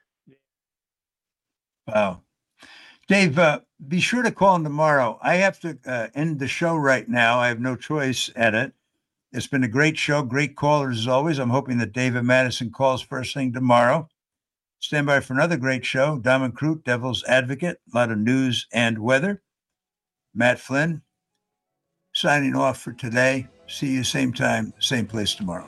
Wow. Dave, be sure to call in tomorrow. I have to end the show right now. I have no choice at it. It's been a great show, great callers as always. I'm hoping that David Madison calls first thing tomorrow. Stand by for another great show. Diamond Crute, Devil's Advocate, a lot of news and weather. Matt Flynn, signing off for today. See you same time, same place tomorrow.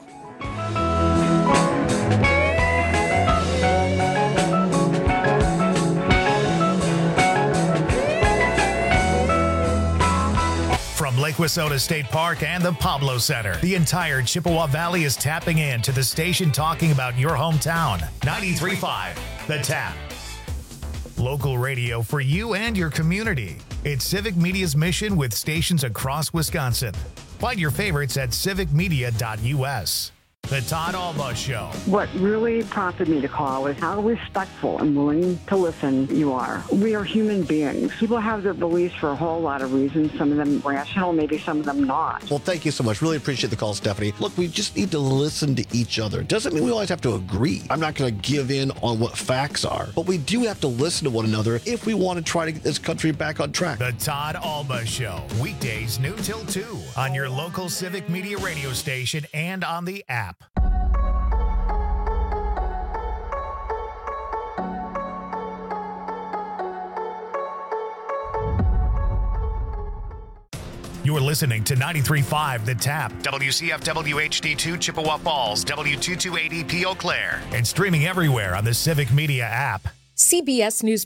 From Lake Wissota State Park and the Pablo Center, the entire Chippewa Valley is tapping in to the station talking about your hometown. 93.5, The Tap. Local radio for you and your community. It's Civic Media's mission with stations across Wisconsin. Find your favorites at civicmedia.us. The Todd Alba Show. What really prompted me to call is how respectful and willing to listen you are. We are human beings. People have their beliefs for a whole lot of reasons, some of them rational, maybe some of them not. Well, thank you so much. Really appreciate the call, Stephanie. Look, we just need to listen to each other. Doesn't mean we always have to agree. I'm not going to give in on what facts are, but we do have to listen to one another if we want to try to get this country back on track. The Todd Alba Show, weekdays noon till 2 on your local Civic Media radio station and on the app. You're listening to 93.5 The Tap, WCFW HD2 Chippewa Falls, W228EP Eau Claire, and streaming everywhere on the Civic Media app. CBS News